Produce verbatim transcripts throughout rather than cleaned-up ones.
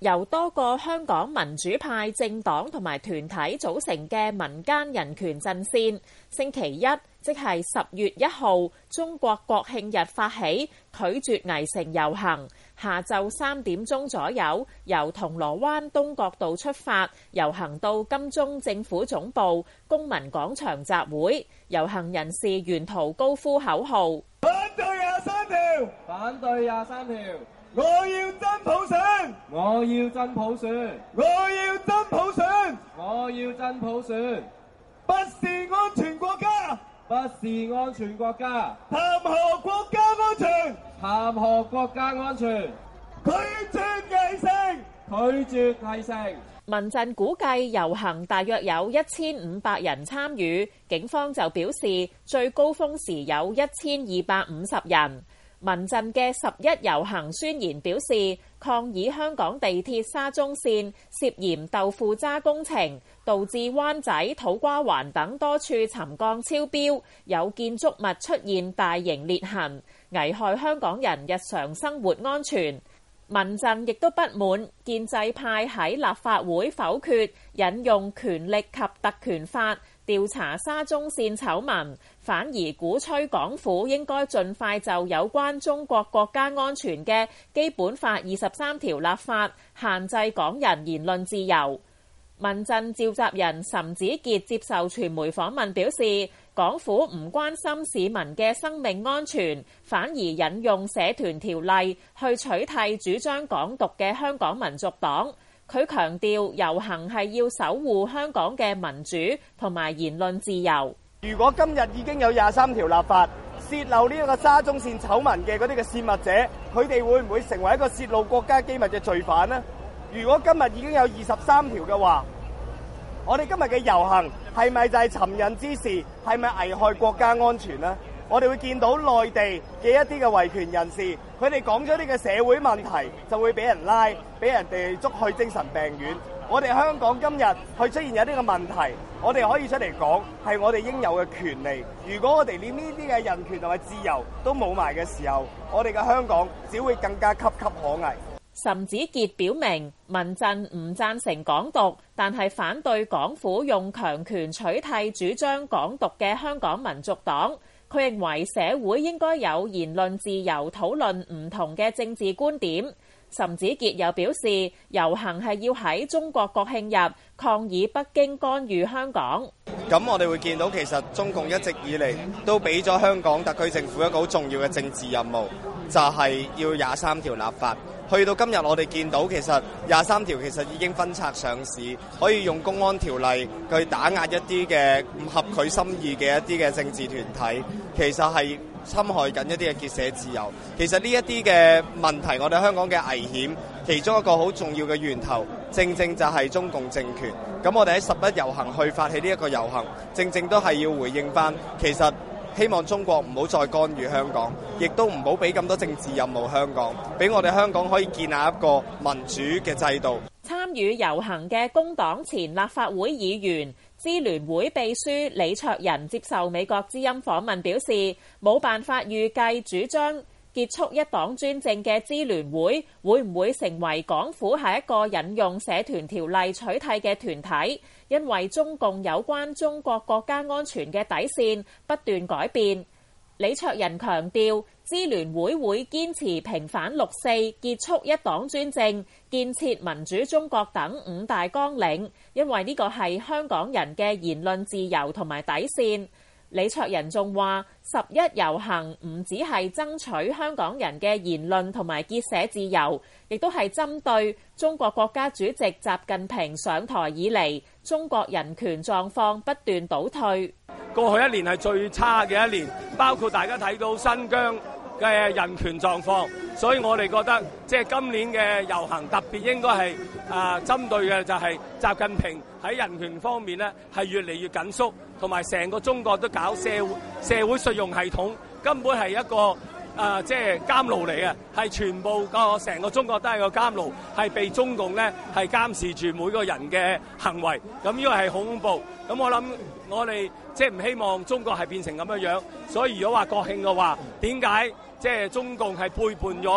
由多個香港民主派政黨同埋團體組成嘅民間人權陣線，星期一即係十月一號中國國慶日發起拒絕危城遊行，下晝三點鐘左右由銅鑼灣東角道出發，遊行到金鐘政府總部公民廣場集會。遊行人士沿途高呼口號： 反對廿三條， 反對廿三條。 我要真普選， 我要真普選， 我要真普選， 我要真普選， 不是安全國家， 不是安全國家， 談何國家安全？ 談何國家安全？ 拒絕危城， 拒絕危城。 民陣估計遊行大約有一千五百人參與，警方就表示最高峰時有一千二百五十人。民陣嘅十一遊行宣言表示，抗議香港地鐵沙中線涉嫌豆腐渣工程，導致灣仔、土瓜灣等多處沉降超標，有建築物出現大型裂痕，危害香港人日常生活安全。民陣亦都不滿建制派喺立法會否決引用權力及特權法調查沙中線醜聞，反而鼓吹港府應該盡快就有關中國國家安全嘅基本法二十三條立法，限制港人言論自由。民陣召集人岑子傑接受傳媒訪問表示，港府唔關心市民嘅生命安全，反而引用社團條例去取締主張港獨嘅香港民族黨。佢強調遊行係要守護香港嘅民主同埋言論自由。 如果今日已經有廿三條立法，泄漏呢一個沙中線醜聞嘅嗰啲嘅泄密者，佢哋會唔會成為一個泄露國家機密嘅罪犯呢？如果今日已經有二十三條嘅話，我哋今日嘅遊行係咪就係尋釁滋事？係咪危害國家安全呢？我哋會見到內地嘅一啲嘅維權人士，佢哋講咗呢個社會問題，就會俾人拉，俾人哋捉去精神病院。我哋香港今日去出現有呢個問題，我哋可以出嚟講，係我哋應有嘅權利。如果我哋連呢啲嘅人權同埋自由都冇埋嘅時候，我哋嘅香港只會更加岌岌可危。 岑子傑表明，民陣唔贊成港獨，但係反對港府用強權取締主張港獨嘅香港民族黨。佢認為社會應該有言論自由，討論唔同嘅政治觀點。岑子傑又表示，遊行係要喺中國國慶日抗議北京干預香港。 咁我哋會見到其實中共一直以嚟都俾咗香港特區政府一個好重要嘅政治任務，就係要廿三條立法。去到今日我哋見到其實廿三條其實已經分拆上市，可以用公安條例去打壓一啲嘅唔合佢心意嘅一啲嘅政治團體，其實係侵害緊一啲嘅結社自由。其實呢一啲嘅問題，我哋香港嘅危險，其中一個好重要嘅源頭，正正就係中共政權。咁我哋喺十一遊行去發起呢一個遊行，正正都係要回應返，其實希望中國唔好再干預香港，亦都唔好俾咁多政治任務香港，俾我哋香港可以建立一個民主嘅制度。 參與遊行嘅工黨前立法會議員、支聯會秘書李卓人接受美國之音訪問表示，冇辦法預計主張結束一黨專政嘅支聯會會唔會成為港府係一個引用社團條例取締嘅團體，因為中共有關中國國家安全嘅底線不斷改變。李卓人強調，支聯會會堅持平反六四、結束一黨專政、建設民主中國等五大綱領，因為呢個係香港人嘅言論自由同埋底線。李卓人仲話，十一遊行唔只係爭取香港人嘅言論同埋結社自由，亦都係針對中國國家主席習近平上台以嚟，中國人權狀況不斷倒退。 過去一年係最差嘅一年，包括大家睇到新疆嘅人權狀況，所以我哋覺得即係今年嘅遊行特別應該係啊針對嘅就係習近平喺人權方面呢係越嚟越緊縮，同埋成個中國都搞社會社會信用系統，根本係一個啊即係監牢嚟嘅，係全部個成個中國都係個監牢，係被中共呢係監視住每個人嘅行為，咁呢個係好恐怖。咁我諗我哋即係唔希望中國係變成咁樣樣，所以如果話國慶嘅話，點解即係中共係背叛咗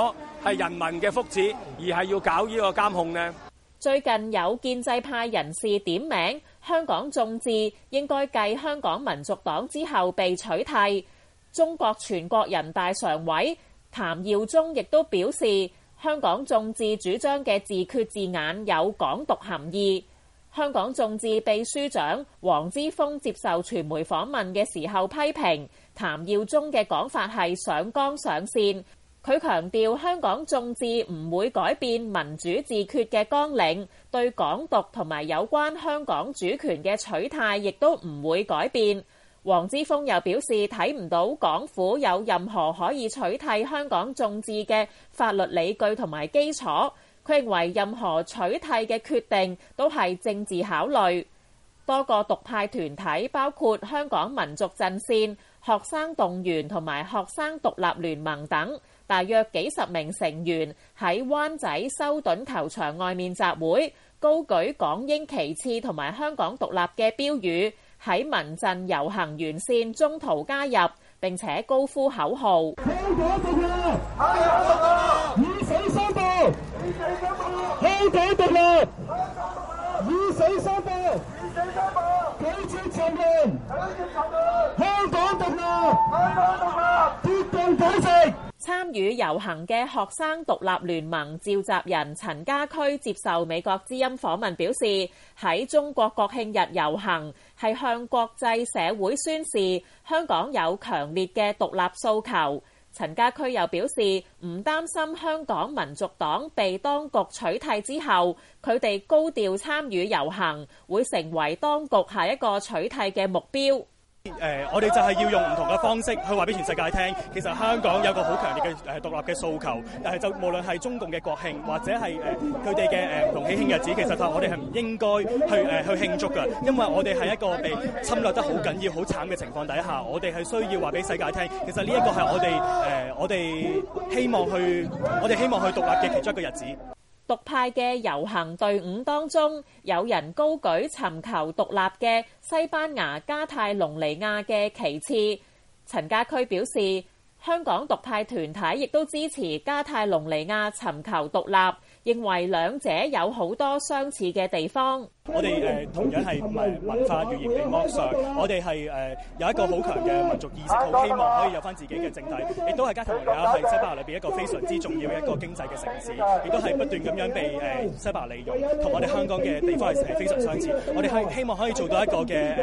係人民嘅福祉，而係要搞呢個監控呢？ 最近有建制派人士點名香港眾志應該繼香港民族黨之後被取締。中國全國人大常委譚耀宗亦都表示，香港眾志主張嘅自決字眼有港獨含義。香港眾志秘書長黃之鋒接受傳媒訪問嘅時候批評譚耀宗嘅講法係上綱上線。佢強調香港眾志唔會改變民主自決嘅綱領，對港獨同埋有關香港主權嘅取態亦都唔會改變。黃之鋒又表示睇唔到港府有任何可以取締香港眾志嘅法律理據同埋基礎。佢認為任何取締嘅決定都係政治考慮。多個獨派團體包括香港民族陣線、學生動員同埋學生獨立聯盟等，大約幾十名成員喺灣仔修頓球場外面集會，高舉港英旗幟同埋香港獨立嘅標語，喺民陣遊行完線中途加入，並且高呼口號： 香港獨立，香港獨立，以死相搏，以死相搏，香港獨立，以死相搏，以死相搏，拒絕沉淪，拒絕沉淪，香港獨立，香港獨立，決定改正。 參與遊行嘅學生獨立聯盟召集人陳家駒接受美國之音訪問表示，喺中國國慶日遊行係向國際社會宣示香港有強烈嘅獨立訴求。陳家駒又表示唔擔心香港民族黨被當局取締之後，佢哋高調參與遊行會成為當局下一個取締嘅目標。 誒、呃，我哋就係要用唔同嘅方式去話俾全世界聽，其實香港有個好強烈嘅誒獨立嘅訴求。但係就無論係中共嘅國慶，或者係誒佢哋嘅誒唔同喜慶日子，其實就我哋係唔應該去誒、呃、去慶祝㗎，因為我哋係一個被侵略得好緊要、好慘嘅情況底下，我哋係需要話俾世界聽，其實呢一個係我哋誒、呃、我哋希望去我哋希望去獨立嘅其中一個日子。 獨派嘅遊行隊伍當中，有人高舉尋求獨立嘅西班牙加泰隆尼亞嘅旗幟。陳家駒表示，香港獨派團體亦都支持加泰隆尼亞尋求獨立，認為兩者有好多相似嘅地方。 我哋誒、呃、同樣係文化語言被剝削，我哋係誒有一個好強嘅民族意識，好希望可以有翻自己嘅政體，亦都係加泰隆尼亞係西班牙裏邊一個非常之重要嘅一個經濟嘅城市，亦都係不斷咁樣被誒、呃、西班牙利用，同我哋香港嘅地方係係非常相似。我哋係希望可以做到一個嘅誒誒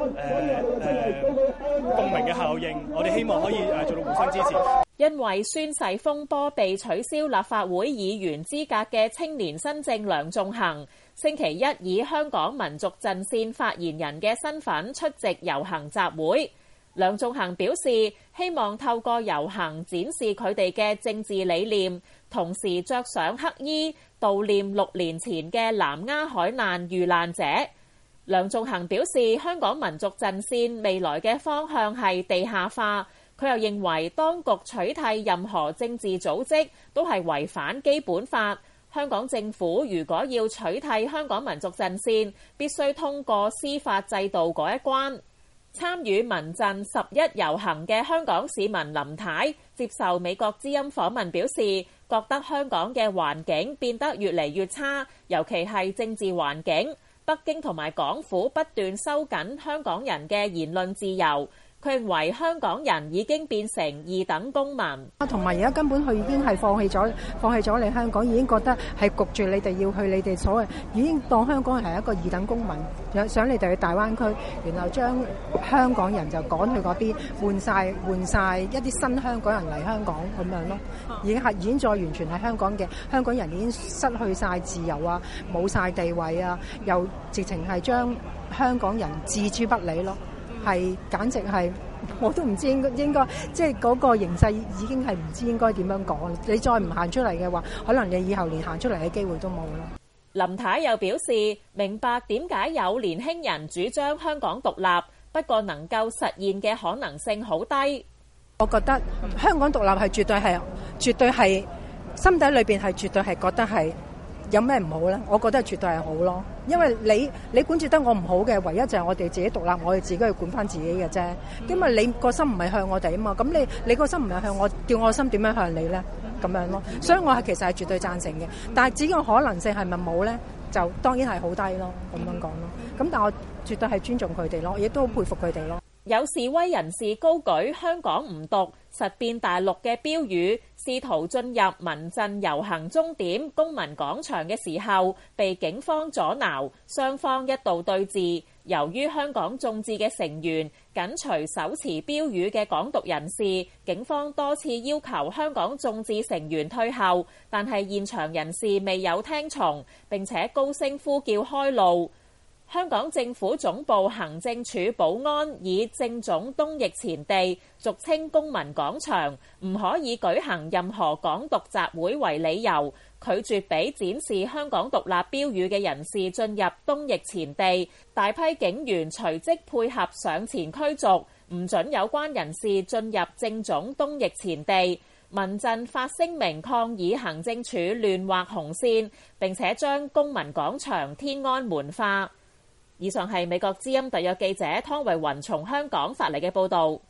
誒共鳴嘅效應，我哋希望可以誒做到互相支持。 因為宣誓風波被取消立法會議員資格嘅青年新政梁頌恆，星期一以香港民族陣線發言人嘅身份出席遊行集會。梁頌恆表示，希望透過遊行展示佢哋嘅政治理念，同時着上黑衣悼念六年前嘅南丫海難遇難者。梁頌恆表示，香港民族陣線未來嘅方向係地下化。佢又認為當局取締任何政治組織都係違反基本法。香港政府如果要取締香港民族陣線，必須通過司法制度嗰一關。參與民陣十一遊行嘅香港市民林太接受美國之音訪問表示，覺得香港嘅環境變得越嚟越差，尤其係政治環境。北京同埋港府不斷收緊香港人嘅言論自由。佢認為香港人已經變成二等公民， 同埋而家根本佢已經係放棄咗，放棄咗你香港，已經覺得係焗住你哋要去你哋所謂，已經當香港人係一個二等公民，想你哋去大灣區，然後將香港人就趕去嗰邊，換晒換晒一啲新香港人嚟香港咁樣咯，已經係已經再完全係香港嘅香港人已經失去晒自由啊，冇晒地位啊，又直情係將香港人置諸不理咯。係簡直係，我都唔知應該應該，即係嗰個形勢已經係唔知應該點樣講。你再唔行出嚟嘅話，可能你以後連行出嚟嘅機會都冇啦。 林太又表示，明白點解有年輕人主張香港獨立，不過能夠實現嘅可能性好低。 我覺得香港獨立係絕對係，絕對係心底裏邊係絕對係覺得係。有咩唔好咧？我覺得絕對係好咯，因為你你管治得我唔好嘅，唯一就係我哋自己獨立，我哋自己去管翻自己嘅啫。因為你個心唔係向我哋啊嘛，咁你你個心唔係向我，叫我心點樣向你咧？ 咁樣咯。所以我係其實係絕對贊成嘅，但係至於個可能性係咪冇咧，就當然係好低咯，咁樣講咯。咁但係我絕對係尊重佢哋咯，亦都好佩服佢哋咯。 有示威人士高舉香港唔獨，實變大陸嘅標語，試圖進入民陣遊行終點公民廣場嘅時候，被警方阻撓，雙方一度對峙。由於香港眾志嘅成員緊隨手持標語嘅港獨人士，警方多次要求香港眾志成員退後，但係現場人士未有聽從，並且高聲呼叫開路。香港政府總部行政處保安以政總東翼前地，俗稱公民廣場，唔可以舉行任何港獨集會為理由，拒絕俾展示香港獨立標語嘅人士進入東翼前地。大批警員隨即配合上前驅逐，唔准有關人士進入政總東翼前地。民陣發聲明抗議行政處亂畫紅線，並且將公民廣場天安門化。以上係美國之音特約記者湯慧雲從香港發嚟嘅報導。